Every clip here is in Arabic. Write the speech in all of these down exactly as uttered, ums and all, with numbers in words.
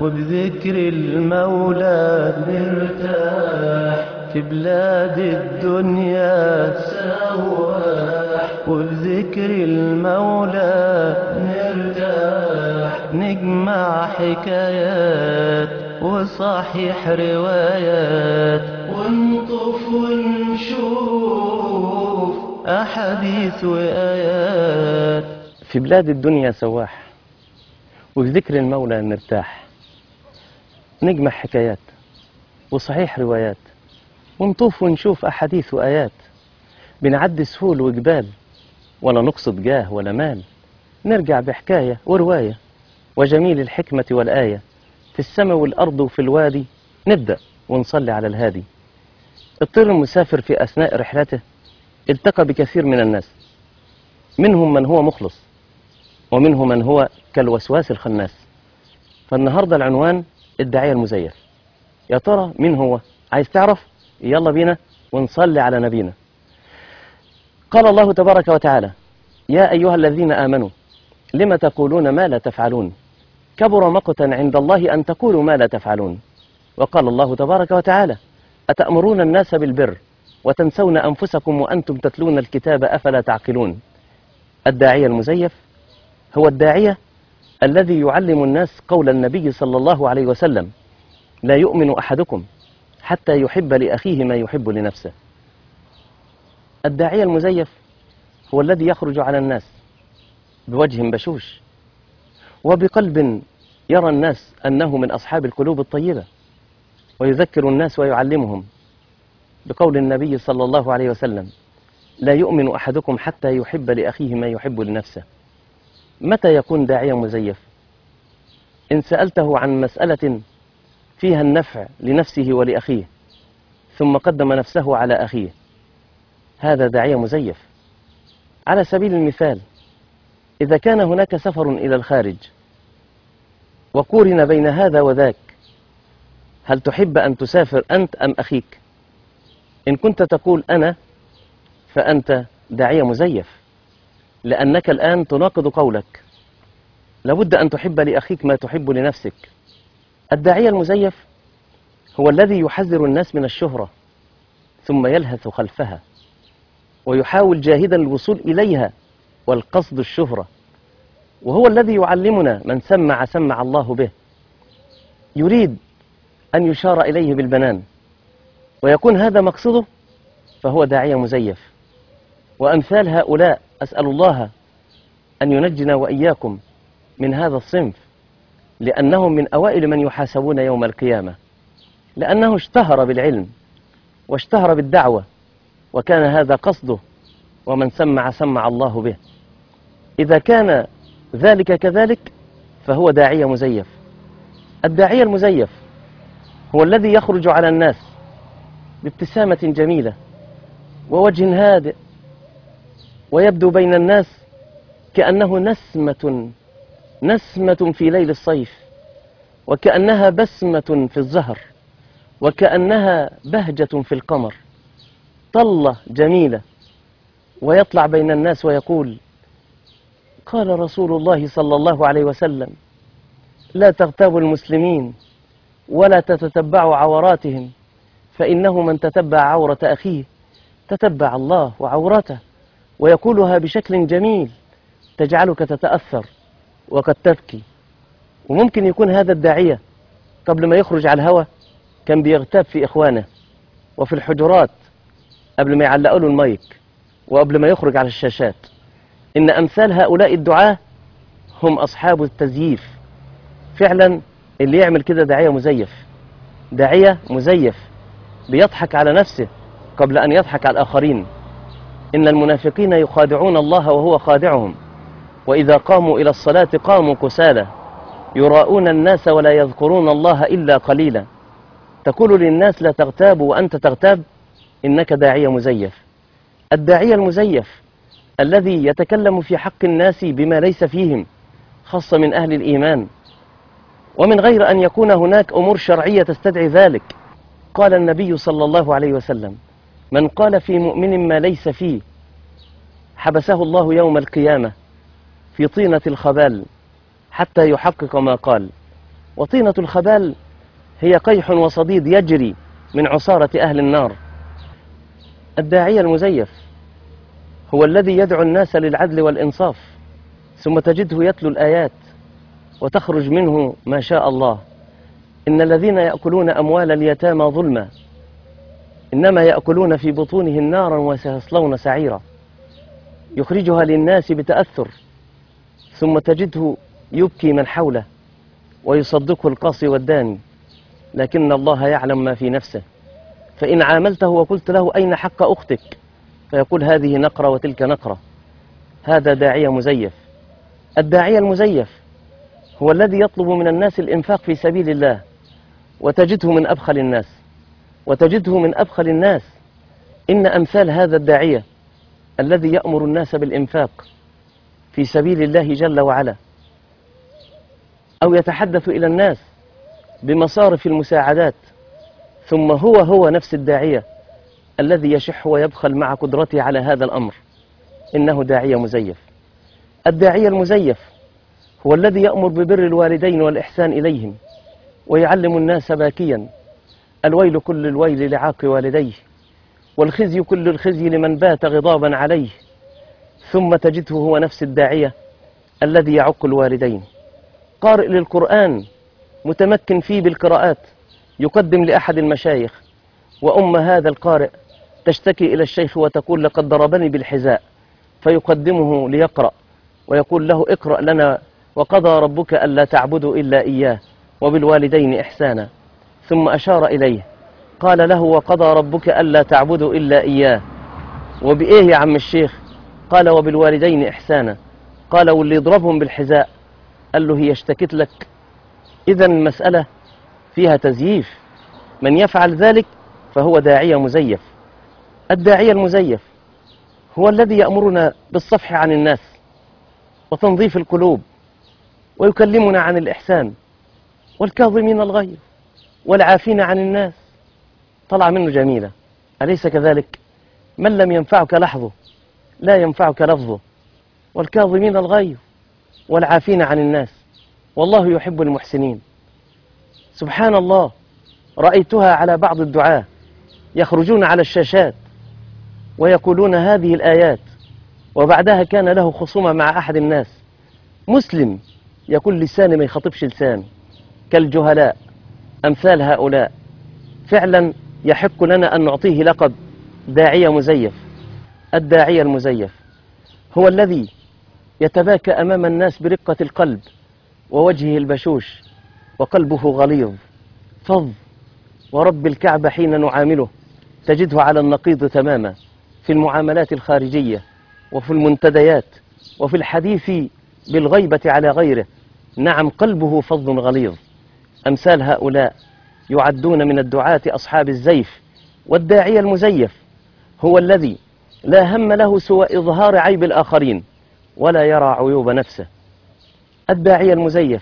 وبذكر المولى نرتاح في بلاد الدنيا سواح، وبذكر المولى نرتاح نجمع حكايات وصحيح روايات، ونطوف ونشوف أحاديث وآيات. في بلاد الدنيا سواح وبذكر المولى نرتاح نجمع حكايات وصحيح روايات، ونطوف ونشوف أحاديث وآيات. بنعدي سهول وجبال ولا نقصد جاه ولا مال، نرجع بحكاية ورواية وجميل الحكمة والآية. في السماء والأرض وفي الوادي نبدأ ونصلي على الهادي. الطير المسافر في أثناء رحلته التقى بكثير من الناس، منهم من هو مخلص ومنهم من هو كالوسواس الخناس. فالنهاردة العنوان الداعية المزيف. يا ترى مين هو؟ عايز تعرف؟ يلا بينا ونصلي على نبينا. قال الله تبارك وتعالى: يا أيها الذين آمنوا لم تقولون ما لا تفعلون كبر مقتا عند الله أن تقولوا ما لا تفعلون. وقال الله تبارك وتعالى: أتأمرون الناس بالبر وتنسون أنفسكم وأنتم تتلون الكتاب أفلا تعقلون. الداعية المزيف هو الداعية الذي يعلم الناس قول النبي صلى الله عليه وسلم: لا يؤمن أحدكم حتى يحب لأخيه ما يحب لنفسه. الداعية المزيف هو الذي يخرج على الناس بوجه بشوش وبقلب يرى الناس أنه من أصحاب القلوب الطيبة، ويذكر الناس ويعلمهم بقول النبي صلى الله عليه وسلم: لا يؤمن أحدكم حتى يحب لأخيه ما يحب لنفسه. متى يكون داعية مزيف؟ إن سألته عن مسألة فيها النفع لنفسه ولأخيه ثم قدم نفسه على أخيه، هذا داعية مزيف. على سبيل المثال، إذا كان هناك سفر إلى الخارج وقورن بين هذا وذاك، هل تحب أن تسافر أنت أم أخيك؟ إن كنت تقول أنا فأنت داعية مزيف، لأنك الآن تناقض قولك. لابد أن تحب لأخيك ما تحب لنفسك. الداعية المزيف هو الذي يحذر الناس من الشهرة ثم يلهث خلفها ويحاول جاهدا الوصول إليها والقصد الشهرة، وهو الذي يعلمنا: من سمع سمع الله به. يريد أن يشار إليه بالبنان ويكون هذا مقصده، فهو داعية مزيف. وأمثال هؤلاء أسأل الله أن ينجنا وإياكم من هذا الصنف، لأنهم من أوائل من يحاسبون يوم القيامة، لأنه اشتهر بالعلم واشتهر بالدعوة وكان هذا قصده: ومن سمع سمع الله به. إذا كان ذلك كذلك فهو داعية مزيف. الداعية المزيف هو الذي يخرج على الناس بابتسامة جميلة ووجه هادئ، ويبدو بين الناس كأنه نسمة نسمة في ليل الصيف، وكأنها بسمة في الزهر، وكأنها بهجة في القمر، طلة جميلة. ويطلع بين الناس ويقول: قال رسول الله صلى الله عليه وسلم: لا تغتابوا المسلمين ولا تتتبعوا عوراتهم، فإنه من تتبع عورة أخيه تتبع الله وعورته. ويقولها بشكل جميل تجعلك تتأثر وقد تبكي. وممكن يكون هذا الداعية قبل ما يخرج على الهوى كان بيغتاب في إخوانه وفي الحجرات قبل ما يعلقوا له المايك وقبل ما يخرج على الشاشات. إن أمثال هؤلاء الدعاة هم أصحاب التزييف. فعلا اللي يعمل كده داعية مزيف. داعية مزيف بيضحك على نفسه قبل أن يضحك على الآخرين. إن المنافقين يخادعون الله وهو خادعهم، وإذا قاموا إلى الصلاة قاموا كسالى يراءون الناس ولا يذكرون الله إلا قليلا. تقول للناس لا تغتابوا وأنت تغتاب، إنك داعية مزيف. الداعية المزيف الذي يتكلم في حق الناس بما ليس فيهم، خاصة من أهل الإيمان، ومن غير أن يكون هناك أمور شرعية تستدعي ذلك. قال النبي صلى الله عليه وسلم: من قال في مؤمن ما ليس فيه حبسه الله يوم القيامة في طينة الخبال حتى يحقق ما قال. وطينة الخبال هي قيح وصديد يجري من عصارة أهل النار. الداعية المزيف هو الذي يدعو الناس للعدل والإنصاف، ثم تجده يتلو الآيات وتخرج منه ما شاء الله: إن الذين يأكلون أموال اليتامى ظلما إنما يأكلون في بطونهم نارا وسيصلون سعيرا. يخرجها للناس بتأثر، ثم تجده يبكي من حوله ويصدقه القاصي والداني، لكن الله يعلم ما في نفسه. فإن عاملته وقلت له أين حق أختك فيقول هذه نقرة وتلك نقرة. هذا داعية مزيف. الداعية المزيف هو الذي يطلب من الناس الإنفاق في سبيل الله، وتجده من أبخل الناس وتجده من أبخل الناس. إن أمثال هذا الداعية الذي يأمر الناس بالإنفاق في سبيل الله جل وعلا، أو يتحدث إلى الناس بمصارف المساعدات، ثم هو هو نفس الداعية الذي يشح ويبخل مع قدرته على هذا الأمر، إنه داعية مزيف. الداعية المزيف هو الذي يأمر ببر الوالدين والإحسان إليهم، ويعلم الناس باكيا: الويل كل الويل لعاق والديه، والخزي كل الخزي لمن بات غضابا عليه. ثم تجده هو نفس الداعية الذي يعق الوالدين، قارئ للقرآن متمكن فيه بالقراءات، يقدم لأحد المشايخ، وأم هذا القارئ تشتكي إلى الشيخ وتقول: لقد ضربني بالحذاء، فيقدمه ليقرأ ويقول له: اقرأ لنا وقضى ربك ألا تعبدوا إلا إياه وبالوالدين إحسانا. ثم أشار إليه قال له: وقضى ربك ألا تعبدوا إلا إياه، وبإيه يا عم الشيخ؟ قال: وبالوالدين إحسانا. قال: واللي يضربهم بالحذاء؟ قال له: هي اشتكت لك؟ إذن المسألة فيها تزييف. من يفعل ذلك فهو داعية مزيف. الداعية المزيف هو الذي يأمرنا بالصفح عن الناس وتنظيف القلوب، ويكلمنا عن الإحسان والكاظمين الغيظ والعافين عن الناس. طلع منه جميلة، أليس كذلك؟ من لم ينفعك لحظه لا ينفعك لفظه، والكاظمين الغيظ والعافين عن الناس، والله يحب المحسنين. سبحان الله، رأيتها على بعض الدعاة يخرجون على الشاشات ويقولون هذه الآيات، وبعدها كان له خصومة مع أحد الناس مسلم، يقول: لساني ما يخطبش لسان كالجهلاء أمثال هؤلاء. فعلا يحق لنا أن نعطيه لقب داعية مزيف. الداعية المزيف هو الذي يتباكى أمام الناس برقة القلب ووجهه البشوش وقلبه غليظ فظ، ورب الكعبة حين نعامله تجده على النقيض تماما في المعاملات الخارجية وفي المنتديات وفي الحديث بالغيبة على غيره. نعم، قلبه فظ غليظ. أمثال هؤلاء يعدون من الدعاة أصحاب الزيف. والداعية المزيف هو الذي لا هم له سوى إظهار عيب الآخرين ولا يرى عيوب نفسه. الداعية المزيف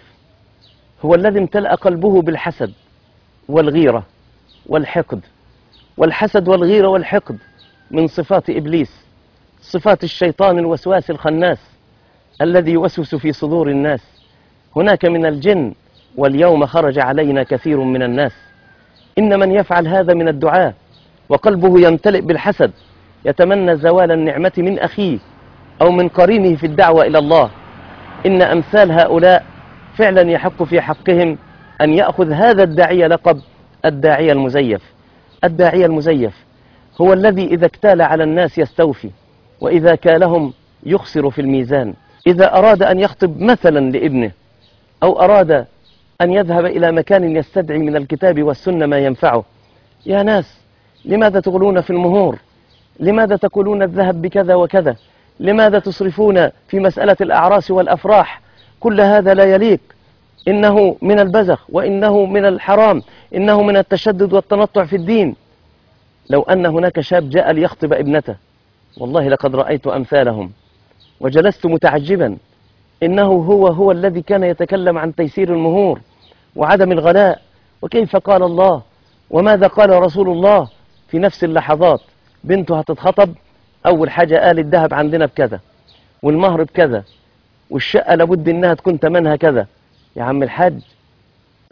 هو الذي امتلأ قلبه بالحسد والغيرة والحقد. والحسد والغيرة والحقد من صفات إبليس، صفات الشيطان الوسواس الخناس الذي يوسوس في صدور الناس. هناك من الجن، واليوم خرج علينا كثير من الناس. إن من يفعل هذا من الدعاء وقلبه يمتلئ بالحسد يتمنى زوال النعمة من أخيه أو من قرينه في الدعوة إلى الله. إن أمثال هؤلاء فعلا يحق في حقهم أن يأخذ هذا الداعية لقب الداعية المزيف. الداعية المزيف هو الذي إذا اكتال على الناس يستوفي، وإذا كالهم يخسر في الميزان. إذا أراد أن يخطب مثلا لابنه، أو أراد أن يذهب إلى مكان يستدعي من الكتاب والسنة ما ينفعه: يا ناس، لماذا تغلون في المهور؟ لماذا تقولون الذهب بكذا وكذا؟ لماذا تصرفون في مسألة الأعراس والأفراح؟ كل هذا لا يليق، إنه من البذخ، وإنه من الحرام، إنه من التشدد والتنطع في الدين. لو أن هناك شاب جاء ليخطب ابنته، والله لقد رأيت أمثالهم وجلست متعجبا. إنه هو هو الذي كان يتكلم عن تيسير المهور وعدم الغلاء، وكيف قال الله وماذا قال رسول الله. في نفس اللحظات بنته هتتخطب، أول حاجة قال: الذهب عندنا بكذا، والمهر بكذا، والشقة لابد إنها تكون تمنها كذا. يا عم الحاج،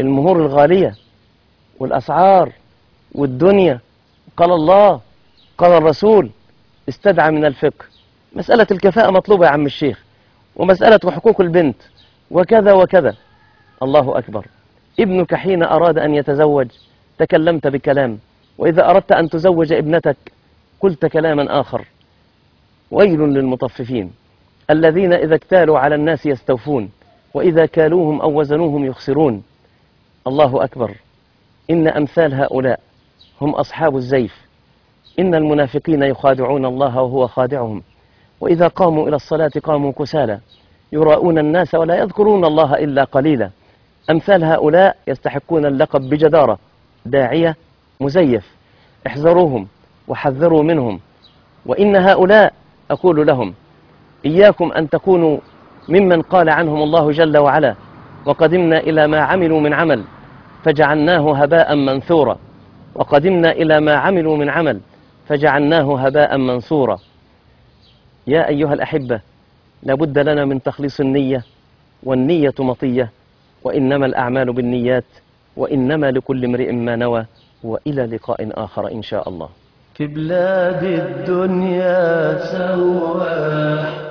المهور الغالية والأسعار والدنيا، قال الله قال الرسول، استدعى من الفقه مسألة الكفاءة مطلوبة يا عم الشيخ، ومسألة حقوق البنت وكذا وكذا. الله أكبر. ابنك حين أراد أن يتزوج تكلمت بكلام، وإذا أردت أن تزوج ابنتك قلت كلاما آخر. ويل للمطففين الذين إذا اكتالوا على الناس يستوفون، وإذا كالوهم أو وزنوهم يخسرون. الله أكبر. إن أمثال هؤلاء هم أصحاب الزيف. إن المنافقين يخادعون الله وهو خادعهم، وإذا قاموا إلى الصلاة قاموا كسالى يراءون الناس ولا يذكرون الله إلا قليلا. أمثال هؤلاء يستحقون اللقب بجدارة، داعية مزيف. احذروهم وحذروا منهم. وإن هؤلاء أقول لهم إياكم أن تكونوا ممن قال عنهم الله جل وعلا وقدمنا إلى ما عملوا من عمل فجعلناه هباء منثورا. وقدمنا إلى ما عملوا من عمل فجعلناه هباء منثورا. يا أيها الأحبة، لابد لنا من تخليص النية، والنية مطية، وإنما الأعمال بالنيات، وإنما لكل امرئ ما نوى. وإلى لقاء آخر إن شاء الله. في بلاد الدنيا سواح